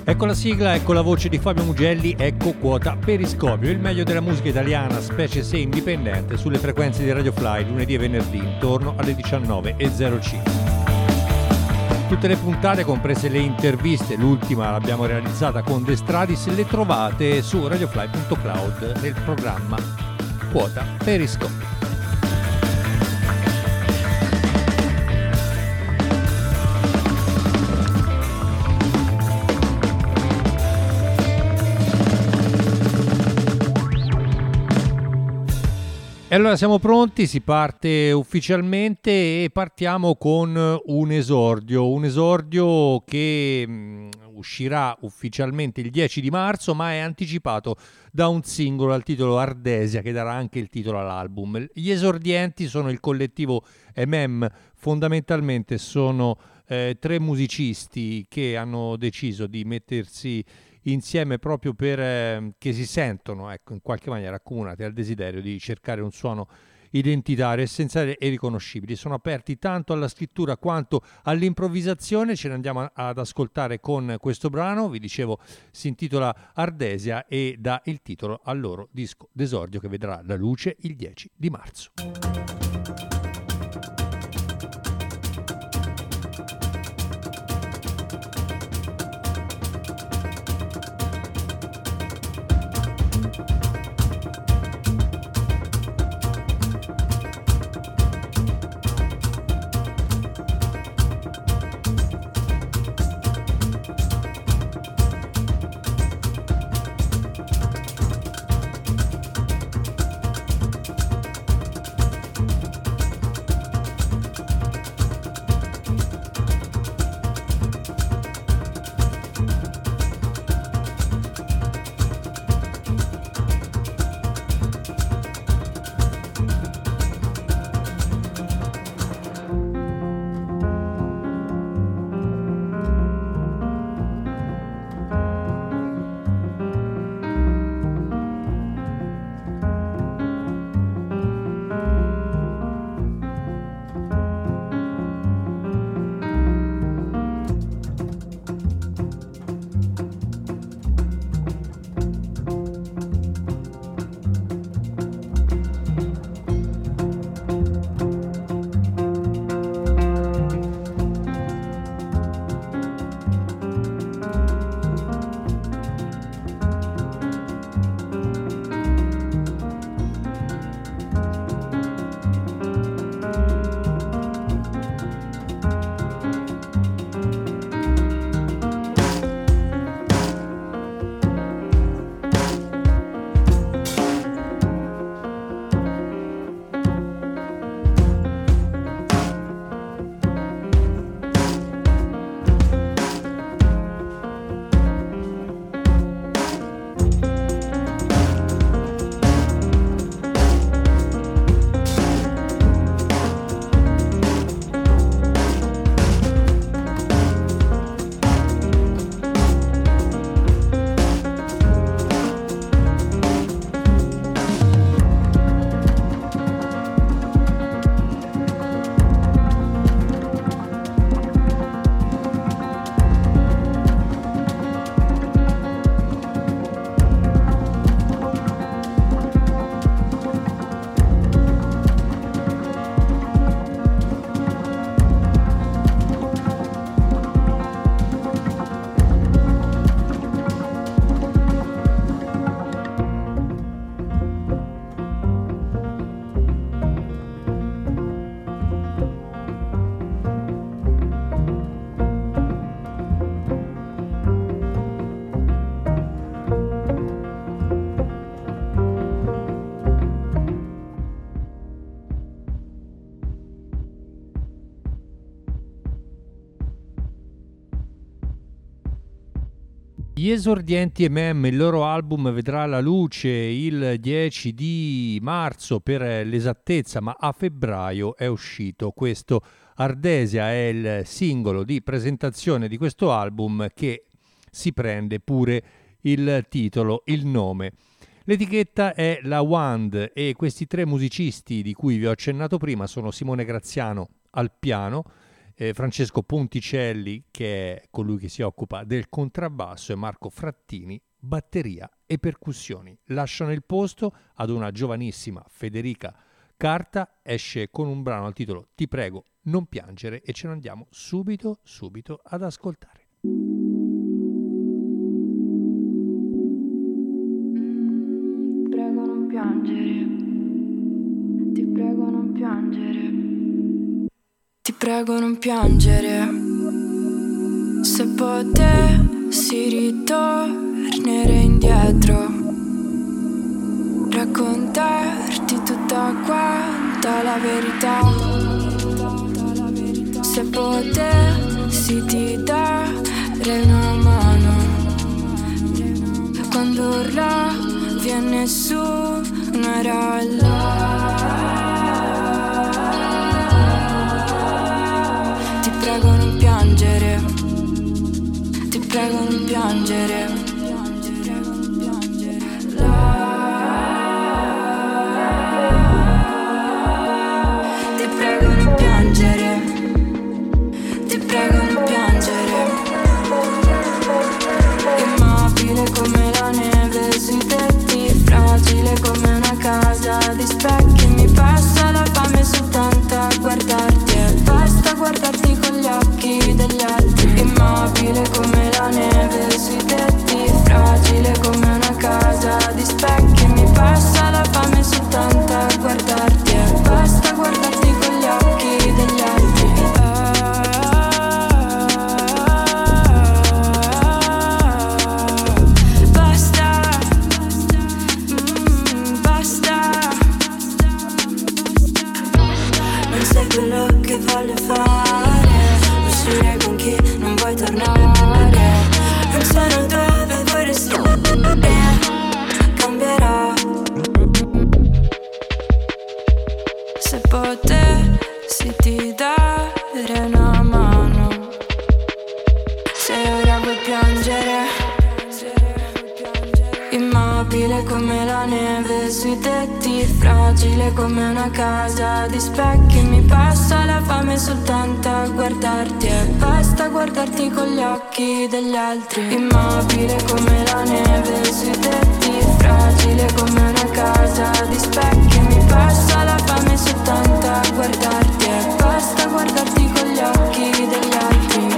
Ecco la sigla, ecco la voce di Fabio Mugelli, ecco Quota Periscopio, il meglio della musica italiana, specie se indipendente, sulle frequenze di Radio Fly, lunedì e venerdì, intorno alle 19:05. Tutte le puntate, comprese le interviste, l'ultima l'abbiamo realizzata con De Stradis, le trovate su radiofly.cloud nel programma Quota Periscopio. E allora siamo pronti, si parte ufficialmente e partiamo con un esordio che uscirà ufficialmente il 10 di marzo, ma è anticipato da un singolo al titolo Ardesia che darà anche il titolo all'album. Gli esordienti sono il collettivo MM, fondamentalmente sono tre musicisti che hanno deciso di mettersi insieme proprio per che si sentono, ecco, in qualche maniera accomunati al desiderio di cercare un suono identitario, essenziale e riconoscibile. Sono aperti tanto alla scrittura quanto all'improvvisazione. Ce ne andiamo ad ascoltare con questo brano, vi dicevo, si intitola Ardesia e dà il titolo al loro disco d'esordio che vedrà la luce il 10 di marzo. Gli esordienti MM, il loro album vedrà la luce il 10 di marzo per l'esattezza, ma a febbraio è uscito questo Ardesia, è il singolo di presentazione di questo album che si prende pure il titolo, il nome. L'etichetta è la Wand e questi tre musicisti di cui vi ho accennato prima sono Simone Graziano al piano, Francesco Ponticelli, che è colui che si occupa del contrabbasso, e Marco Frattini, batteria e percussioni. Lasciano il posto ad una giovanissima Federica Carta, esce con un brano al titolo Ti prego non piangere, e ce lo andiamo subito ad ascoltare. Prego non piangere, ti prego non piangere, ti prego non piangere. Se potessi ritornare indietro, raccontarti tutta quanta la verità. Se potessi ti dare una mano quando urlavi e nessuno era là. Ti prego non piangere, ti prego non piangere. Ti prego non piangere, ti prego non piangere. Immobile come la neve sui tetti, fragile come una casa di specchi. Mi passa la fame soltanto a guardarti e basta guardarti con gli occhi degli altri. Immobile come la neve sui tetti, fragile come una casa di specchi. Mi passa la fame soltanto a guardarti e basta guardarti con gli occhi degli altri. Basta, basta. Non sai quello che voglio fare, uscire con chi non vuoi tornare. Non sono dove vuoi restare, cambierà. Se potessi ti dare una mano, se ora vuoi piangere. Immobile come la neve sui tetti, fragile come una casa di specchi. Mi passa la fame soltanto a guardarti e basta guardarti con gli occhi degli altri. Immobile come la neve sui tetti, fragile come una casa di specchi. Mi passa la fame soltanto a guardarti e basta guardarti con gli occhi degli altri.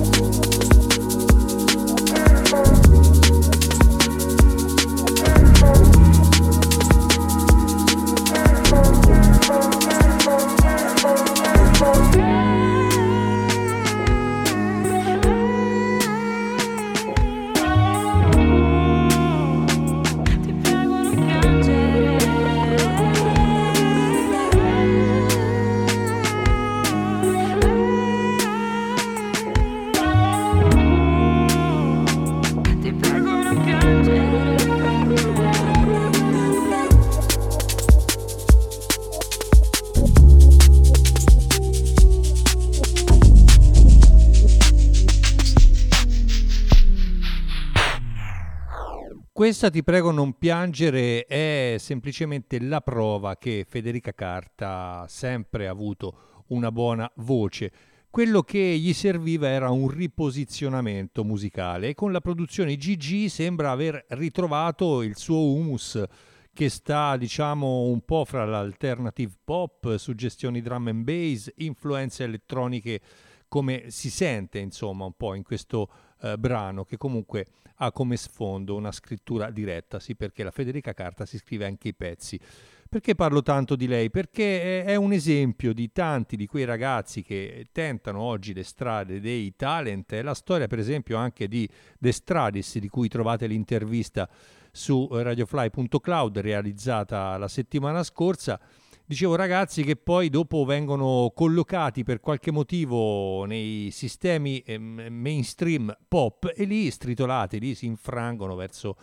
Questa Ti prego non piangere è semplicemente la prova che Federica Carta ha sempre avuto una buona voce. Quello che gli serviva era un riposizionamento musicale, e con la produzione GG sembra aver ritrovato il suo humus, che sta, diciamo, un po' fra l'alternative pop, suggestioni drum and bass, influenze elettroniche, come si sente insomma un po' in questo brano, che comunque ha come sfondo una scrittura diretta. Sì, perché la Federica Carta si scrive anche i pezzi. Perché parlo tanto di lei? Perché è un esempio di tanti di quei ragazzi che tentano oggi le strade dei talent. È la storia per esempio anche di The Stradis, di cui trovate l'intervista su radiofly.cloud, realizzata la settimana scorsa. Dicevo, ragazzi che poi dopo vengono collocati per qualche motivo nei sistemi mainstream pop, e lì stritolati, lì si infrangono verso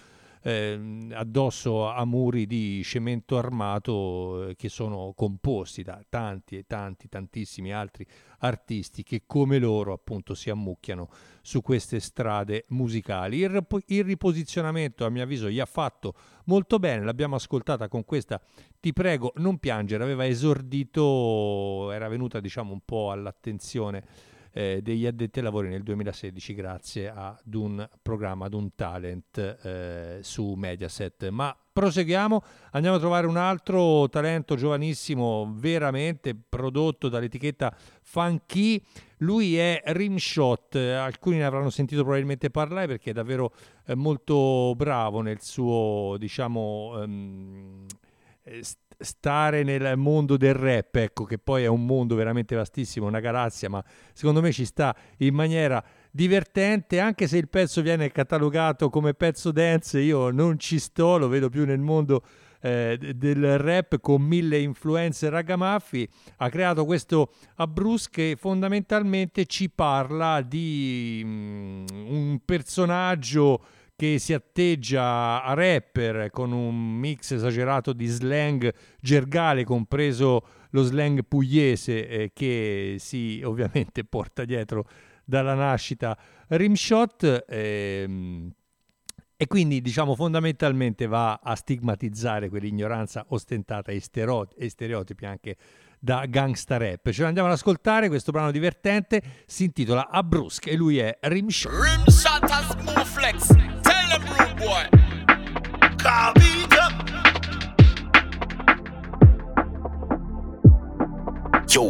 addosso a muri di cemento armato che sono composti da tanti e tantissimi altri artisti che come loro appunto si ammucchiano su queste strade musicali. Il riposizionamento, a mio avviso, gli ha fatto molto bene. L'abbiamo ascoltata con questa Ti prego non piangere. Aveva esordito, era venuta diciamo un po' all'attenzione degli addetti ai lavori nel 2016 grazie ad un programma, ad un talent su Mediaset. Ma proseguiamo, andiamo a trovare un altro talento giovanissimo, veramente prodotto dall'etichetta Funky. Lui è Rimshot, alcuni ne avranno sentito probabilmente parlare perché è davvero molto bravo nel suo, diciamo, stare nel mondo del rap, ecco, che poi è un mondo veramente vastissimo, una galassia, ma secondo me ci sta in maniera divertente, anche se il pezzo viene catalogato come pezzo dance. Io non ci sto, lo vedo più nel mondo del rap con 1000 influenze ragamaffi. Ha creato questo Abruz che fondamentalmente ci parla di un personaggio che si atteggia a rapper con un mix esagerato di slang gergale, compreso lo slang pugliese che si ovviamente porta dietro dalla nascita Rimshot, e quindi diciamo fondamentalmente va a stigmatizzare quell'ignoranza ostentata e stereotipi anche da gangsta rap. Ce l'andiamo ad ascoltare, questo brano divertente si intitola Abruz e lui è Rimshot. Rimshot has more flex. Tell them rude boy. Capito? Yo,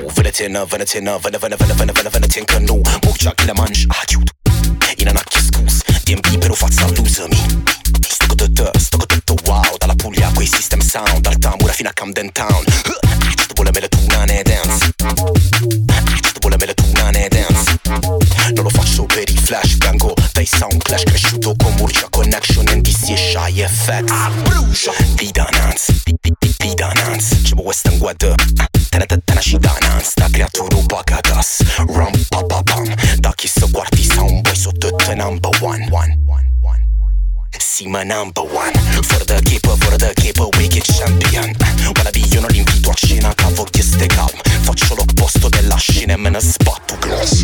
venetin canu Muccia che la mangi, chiudo in anacchia scus DMB però faccia l'usami Sto tutto wow dalla Puglia quei system sound dal Tamura fino a Camden Town Ci vuole me la tuna ne dance Ci vuole me la tuna ne dance Non lo faccio per i flash vengo dai sound clash cresciuto con Murcia Connection NDC e Shy FX Di dananza Ci vuole western guad Tena ci dananza da creatura bagadas Rum pa pa pam da chi so quarti sound boy so tutto number one See my number one for the keeper, wicked champion Wanna be io non l'invito a cena, cavo che ste calm Faccio l'opposto della scena e me ne sbatto glass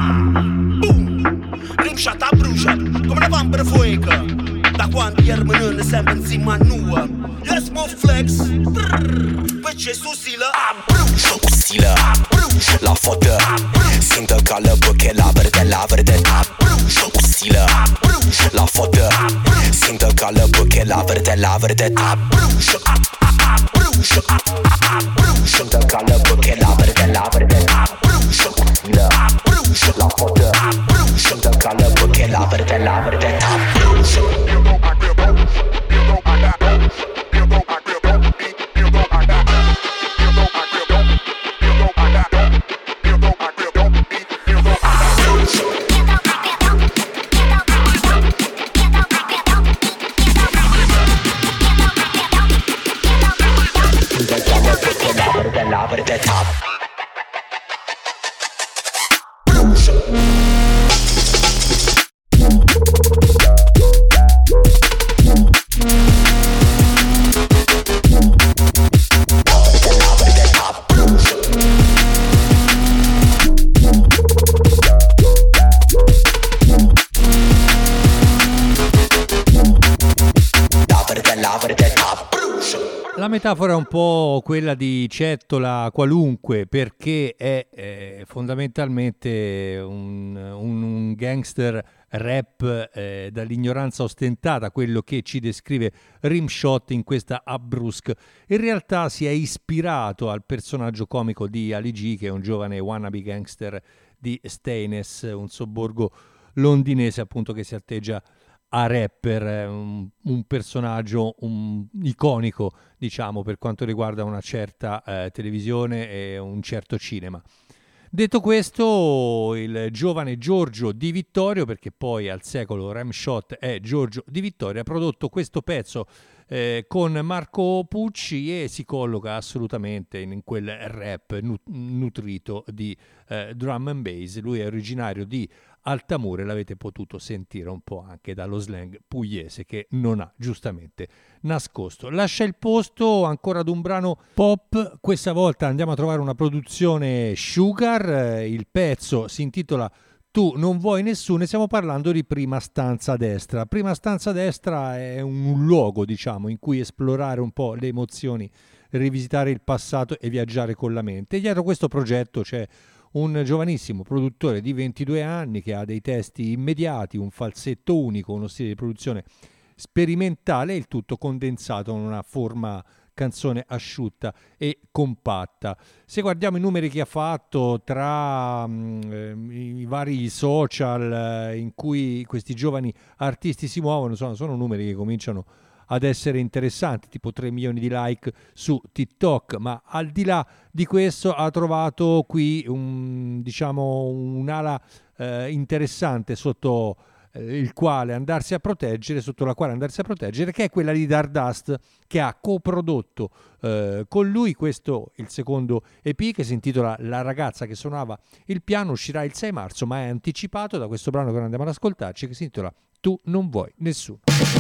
Boom, Rimshot a bruciat, come una vampira fuoca Da quando gli armenone sempre insieme a nua Yes, mo flex Poi c'è su sila a brucia Usila, la foto Sintă cală che la verde a brucia Usila, la foto Sintă cală che la verde a brucia Sintă cală che la verde a brucia Usila, la foto Sintă cală che la verde a brucia La metafora è un po' quella di Cettola qualunque, perché è fondamentalmente un gangster rap dall'ignoranza ostentata, quello che ci descrive Rimshot in questa Abruz. In realtà si è ispirato al personaggio comico di Ali G, che è un giovane wannabe gangster di Staines, un sobborgo londinese appunto che si atteggia a rapper, un personaggio iconico, diciamo, per quanto riguarda una certa televisione e un certo cinema. Detto questo, il giovane Giorgio Di Vittorio, perché poi al secolo Rimshot è Giorgio Di Vittorio, ha prodotto questo pezzo con Marco Pucci e si colloca assolutamente in quel rap nutrito di drum and bass. Lui è originario di Altamura, l'avete potuto sentire un po' anche dallo slang pugliese che non ha giustamente nascosto. Lascia il posto ancora ad un brano pop, questa volta andiamo a trovare una produzione Sugar, il pezzo si intitola Tu non vuoi nessuno e stiamo parlando di Prima Stanza Destra. Prima Stanza Destra è un luogo, diciamo, in cui esplorare un po' le emozioni, rivisitare il passato e viaggiare con la mente. E dietro questo progetto c'è un giovanissimo produttore di 22 anni che ha dei testi immediati, un falsetto unico, uno stile di produzione sperimentale, il tutto condensato in una forma canzone asciutta e compatta. Se guardiamo i numeri che ha fatto tra i vari social in cui questi giovani artisti si muovono, sono numeri che cominciano ad essere interessanti, tipo 3 milioni di like su TikTok, ma al di là di questo ha trovato qui un'ala interessante sotto il quale andarsi a proteggere, sotto la quale andarsi a proteggere, che è quella di Dardust, che ha coprodotto con lui questo, il secondo EP, che si intitola La ragazza che suonava il piano. Uscirà il 6 marzo, ma è anticipato da questo brano che ora andiamo ad ascoltarci, che si intitola Tu non vuoi nessuno.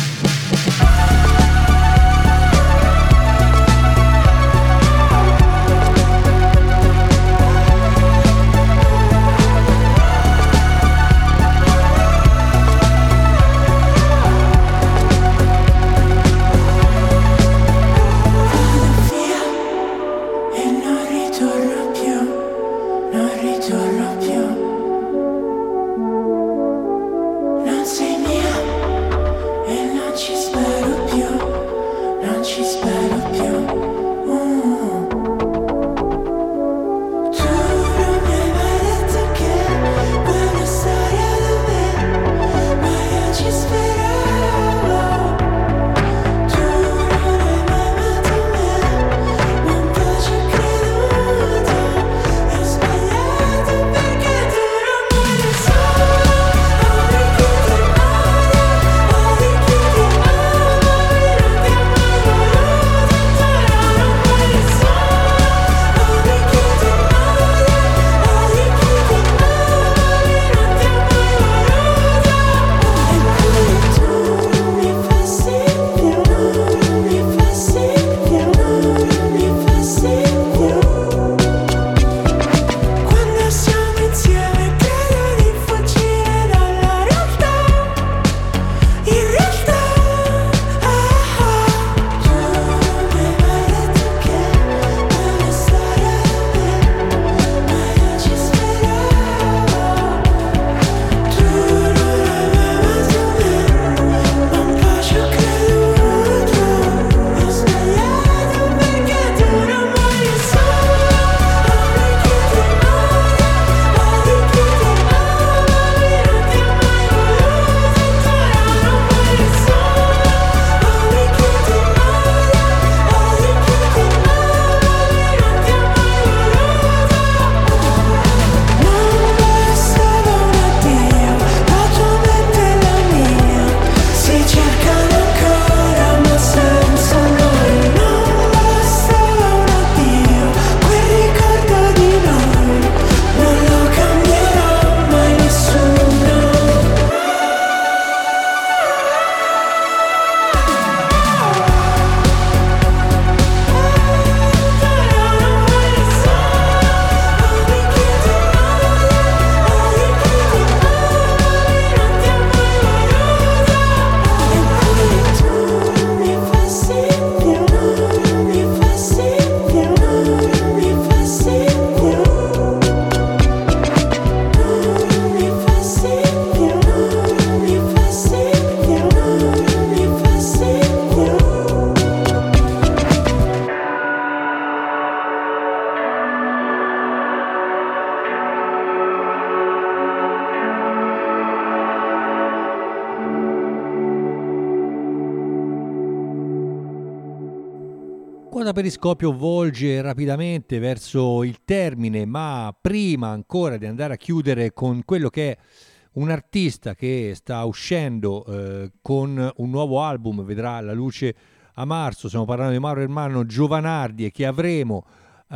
Quota Periscopio volge rapidamente verso il termine, ma prima ancora di andare a chiudere con quello che è un artista che sta uscendo con un nuovo album, vedrà la luce a marzo, stiamo parlando di Mauro Ermanno Giovanardi, e che avremo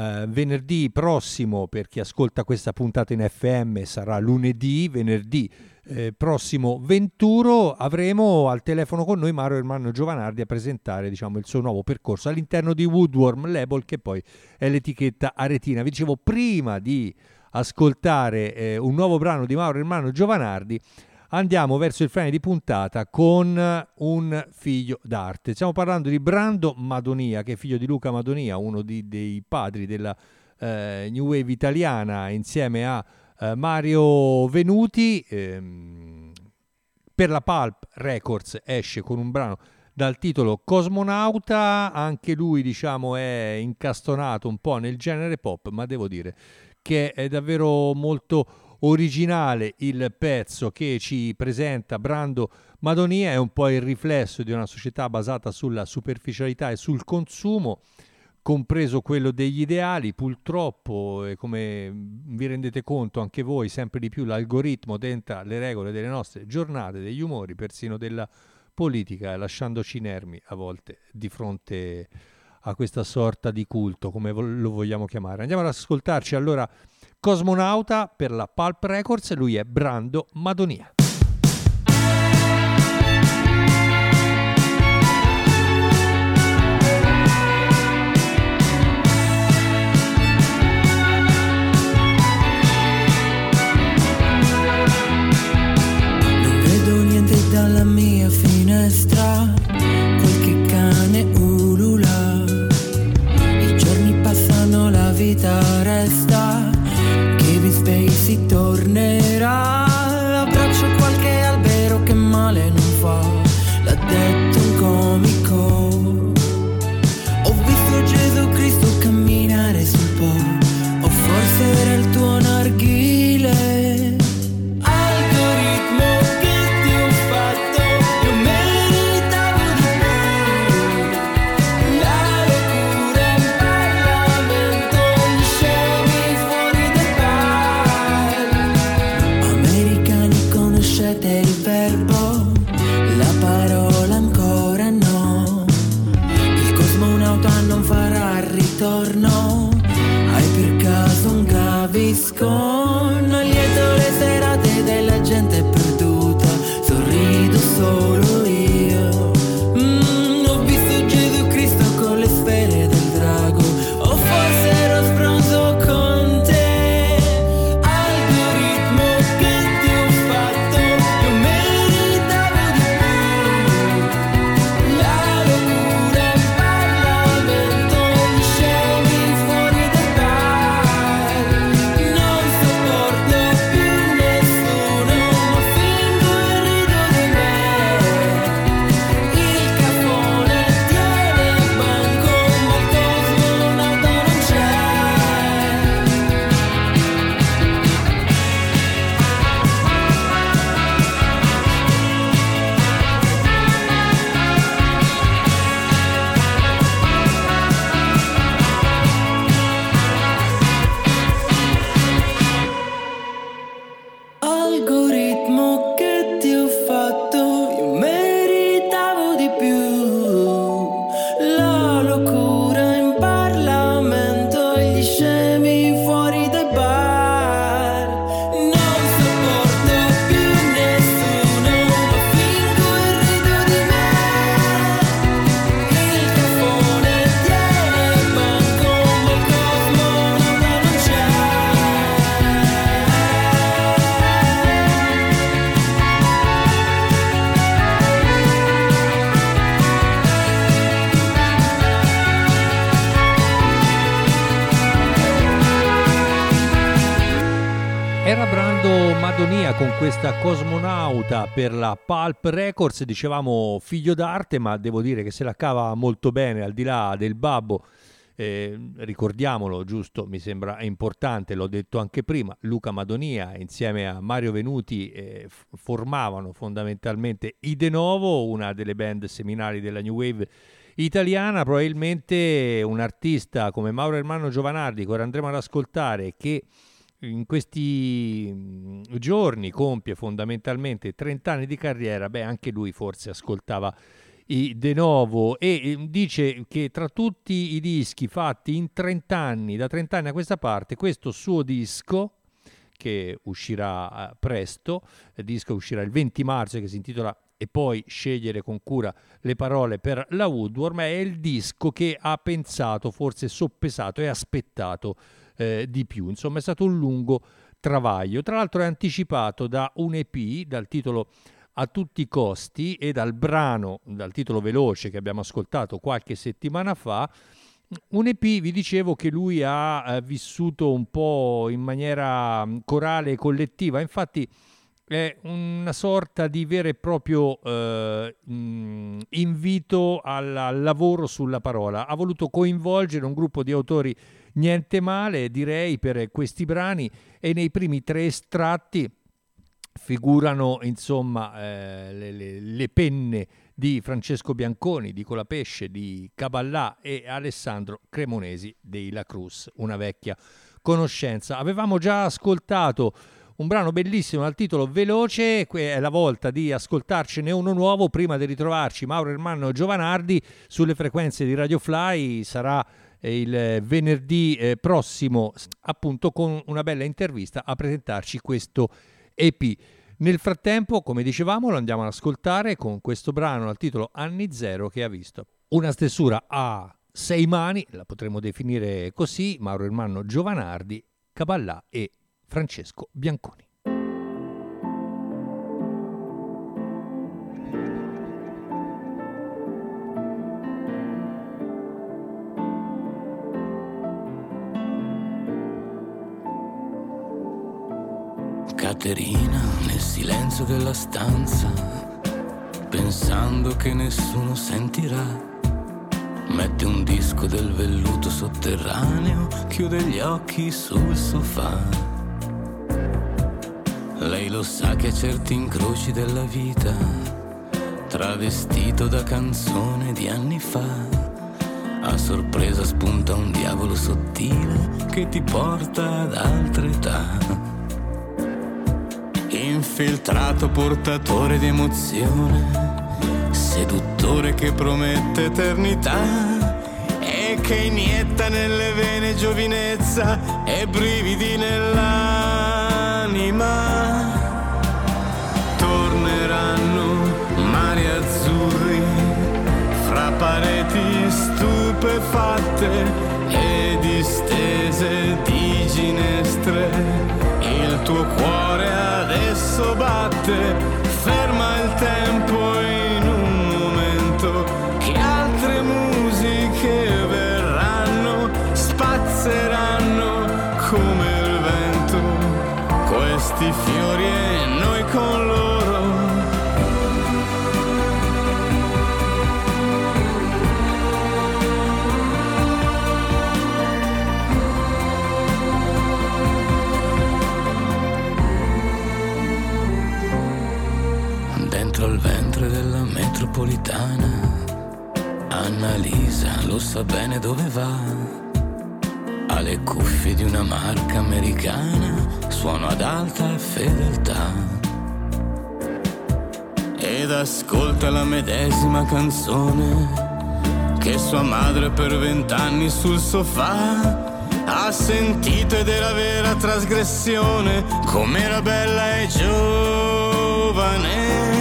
venerdì prossimo. Per chi ascolta questa puntata in FM sarà lunedì, venerdì prossimo 21 avremo al telefono con noi Mauro Ermanno Giovanardi a presentare, diciamo, il suo nuovo percorso all'interno di Woodworm Label, che poi è l'etichetta aretina. Vi dicevo, prima di ascoltare un nuovo brano di Mauro Ermanno Giovanardi, andiamo verso il finale di puntata con un figlio d'arte. Stiamo parlando di Brando Madonia, che è figlio di Luca Madonia, uno dei padri della new wave italiana insieme a Mario Venuti. Per la Pulp Records esce con un brano dal titolo Cosmonauta, anche lui diciamo è incastonato un po' nel genere pop, ma devo dire che è davvero molto originale il pezzo che ci presenta Brando Madonia. È un po' il riflesso di una società basata sulla superficialità e sul consumo, compreso quello degli ideali. Purtroppo, come vi rendete conto anche voi, sempre di più l'algoritmo tenta le regole delle nostre giornate, degli umori, persino della politica, lasciandoci inermi a volte di fronte a questa sorta di culto, come lo vogliamo chiamare. Andiamo ad ascoltarci allora Cosmonauta per la Pulp Records, lui è Brando Madonia. Non vedo niente dalla mia finestra, qualche cane ulula, i giorni passano, la vita resta, Kevin Spacey tornerà, abbraccio qualche albero che male non fa, l'ha detto un comico, ho visto Gesù Cristo camminare sul Po, o forse era il tuo narghile. Hai per caso un Gaviscon? Lieto le serate della gente perduta, sorrido solo io. Ho visto Gesù Cristo con le sfere del drago, o forse ero sbronzo con te. Algoritmo che ti ho fatto, io meritavo di più. La locura in Parlamento, algoritmo che ti ho fatto, io meritavo di più. La locura in Parlamento e gli scemi fuori dai bar. Non sopporto più nessuno, ma fingo e rido di me. Il caffone tiene il banco, ma il cosmonauta non c'è. Era Brando Madonia con questa Cosmonauta per la Pulp Records, dicevamo figlio d'arte, ma devo dire che se la cava molto bene, al di là del babbo. Ricordiamolo, giusto, mi sembra importante, l'ho detto anche prima, Luca Madonia insieme a Mario Venuti formavano fondamentalmente i De Novo, una delle band seminali della New Wave italiana. Probabilmente un artista come Mauro Ermanno Giovanardi, che ora andremo ad ascoltare, che in questi giorni compie fondamentalmente 30 anni di carriera, anche lui forse ascoltava i De Novo e dice che tra tutti i dischi fatti in 30 anni, da 30 anni a questa parte, questo suo disco, che uscirà presto, il disco uscirà il 20 marzo, che si intitola E poi scegliere con cura le parole per la Woodworm, è il disco che ha pensato, forse soppesato e aspettato di più. Insomma, è stato un lungo travaglio. Tra l'altro è anticipato da un EP dal titolo A tutti i costi e dal brano, dal titolo veloce, che abbiamo ascoltato qualche settimana fa, Un EP, vi dicevo, che lui ha vissuto un po' in maniera corale e collettiva, infatti è una sorta di vero e proprio invito al lavoro sulla parola. Ha voluto coinvolgere un gruppo di autori niente male, direi, per questi brani, e nei primi 3 estratti figurano insomma le penne di Francesco Bianconi, di Colapesce, di Caballà e Alessandro Cremonesi dei La Cruz, una vecchia conoscenza. Avevamo già ascoltato un brano bellissimo dal titolo Veloce, è la volta di ascoltarcene uno nuovo prima di ritrovarci Mauro Ermanno Giovanardi sulle frequenze di Radio Fly. Sarà il venerdì prossimo, appunto, con una bella intervista a presentarci questo EP. Nel frattempo, come dicevamo, lo andiamo ad ascoltare con questo brano dal titolo Anni Zero, che ha visto una stesura a 6 mani, la potremmo definire così, Mauro Ermanno Giovanardi, Caballà e Francesco Bianconi. Caterina nel silenzio della stanza, pensando che nessuno sentirà, mette un disco del velluto sotterraneo, chiude gli occhi sul sofà. Lei lo sa che a certi incroci della vita, travestito da canzone di anni fa, a sorpresa spunta un diavolo sottile che ti porta ad altre età. Infiltrato portatore di emozione, seduttore che promette eternità e che inietta nelle vene giovinezza e brividi nell'anima. Torneranno mari azzurri fra pareti stupefatte e distese di ginestre. Il tuo cuore adesso batte, ferma il tempo in un momento, che altre musiche verranno, spazzeranno come il vento, questi fiori e noi con loro. Al ventre della metropolitana, Annalisa lo sa bene dove va, ha le cuffie di una marca americana, suono ad alta fedeltà ed ascolta la medesima canzone che sua madre per 20 anni sul sofà ha sentito, ed era vera trasgressione, com'era bella e giovane.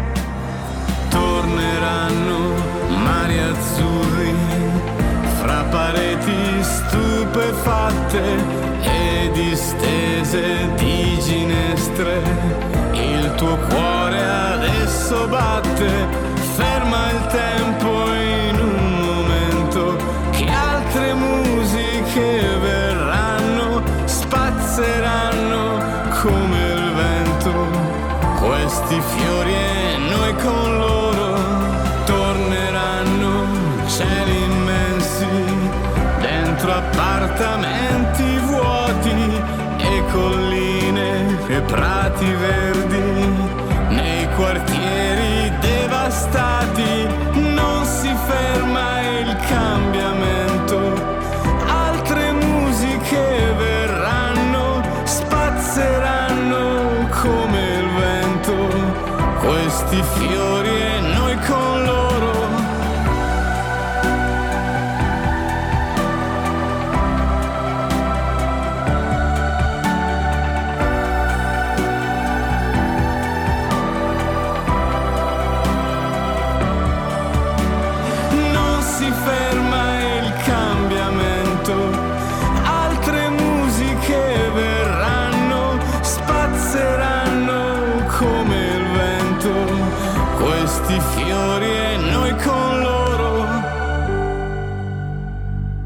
Torneranno mari azzurri fra pareti stupefatte e distese di ginestre. Il tuo cuore adesso batte, ferma il tempo in un momento, che altre musiche verranno, spazzeranno come il vento, questi fiori e noi con loro. Torneranno cieli immensi dentro appartamenti vuoti e colline e prati verdi nei quartieri devastati. Non si ferma il cambiamento, altre musiche verranno, spazzeranno come il vento, questi fiori e noi con loro. Non si ferma il cambiamento, altre musiche verranno, spazzeranno come il vento, questi fiori e noi con loro.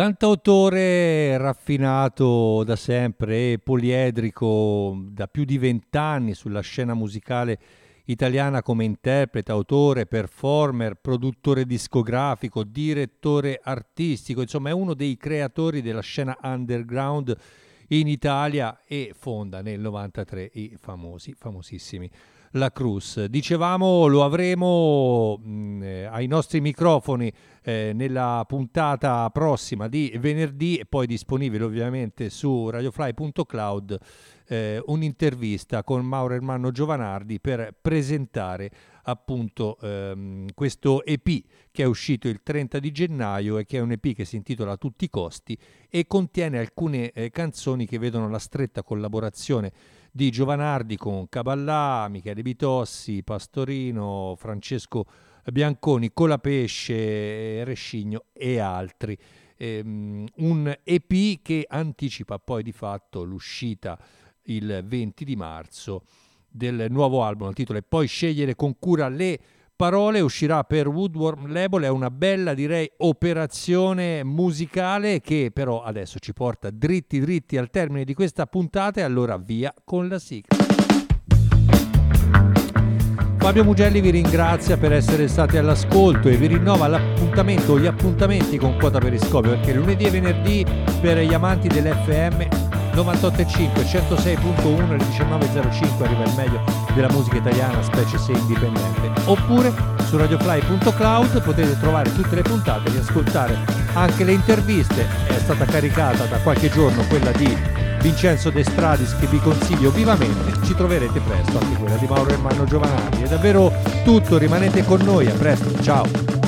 Cantautore raffinato da sempre e poliedrico da più di 20 anni sulla scena musicale italiana come interprete, autore, performer, produttore discografico, direttore artistico, insomma è uno dei creatori della scena underground in Italia e fonda nel 93 i famosissimi La Cruz. Dicevamo lo avremo ai nostri microfoni nella puntata prossima di venerdì e poi disponibile ovviamente su radiofly.cloud un'intervista con Mauro Ermanno Giovanardi per presentare appunto questo EP che è uscito il 30 di gennaio e che è un EP che si intitola A tutti i costi e contiene alcune canzoni che vedono la stretta collaborazione di Giovanardi con Caballà, Michele Bitossi, Pastorino, Francesco Bianconi, Colapesce, Rescigno e altri. Un EP che anticipa poi di fatto l'uscita il 20 di marzo del nuovo album, il titolo è Poi scegliere con cura le parole, uscirà per Woodworm Label, è una bella direi operazione musicale che però adesso ci porta dritti al termine di questa puntata e allora via con la sigla. Fabio Mugelli vi ringrazia per essere stati all'ascolto e vi rinnova l'appuntamento o gli appuntamenti con Quota Periscopio perché lunedì e venerdì per gli amanti dell'FM 98.5 106.1 alle 19.05 arriva il meglio della musica italiana, specie se indipendente, oppure su radiofly.cloud potete trovare tutte le puntate e riascoltare anche le interviste. È stata caricata da qualche giorno quella di Vincenzo De Stradis che vi consiglio vivamente, ci troverete presto anche quella di Mauro Ermanno Giovanardi. È davvero tutto, rimanete con noi, a presto, ciao.